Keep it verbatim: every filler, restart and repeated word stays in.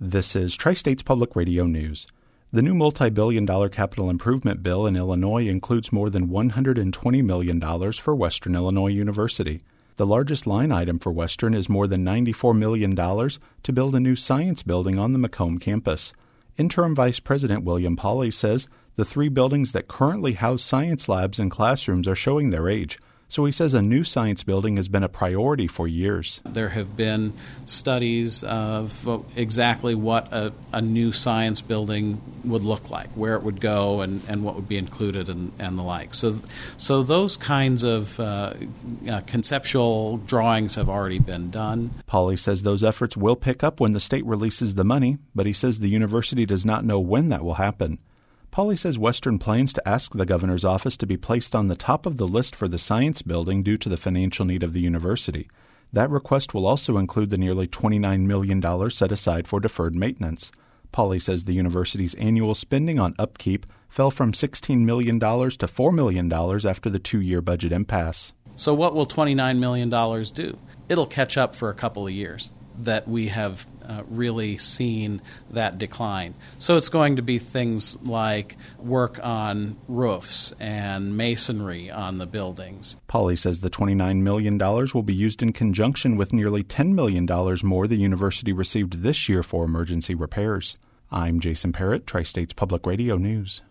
This is Tri-States Public Radio News. The new multi-billion dollar capital improvement bill in Illinois includes more than one hundred twenty million dollars for Western Illinois University. The largest line item for Western is more than ninety-four million dollars to build a new science building on the Macomb campus. Interim Vice President William Pauley says the three buildings that currently house science labs and classrooms are showing their age. So he says a new science building has been a priority for years. There have been studies of exactly what a, a new science building would look like, where it would go, and, and what would be included, and, and the like. So, so those kinds of uh, uh, conceptual drawings have already been done. Pauley says those efforts will pick up when the state releases the money, but he says the university does not know when that will happen. Pauley says Western plans to ask the governor's office to be placed on the top of the list for the science building due to the financial need of the university. That request will also include the nearly twenty-nine million dollars set aside for deferred maintenance. Pauley says the university's annual spending on upkeep fell from sixteen million dollars to four million dollars after the two-year budget impasse. So what will twenty-nine million dollars do? It'll catch up for a couple of years that we have uh, really seen that decline. So it's going to be things like work on roofs and masonry on the buildings. Pauley says the twenty-nine million dollars will be used in conjunction with nearly ten million dollars more the university received this year for emergency repairs. I'm Jason Parrott, Tri-States Public Radio News.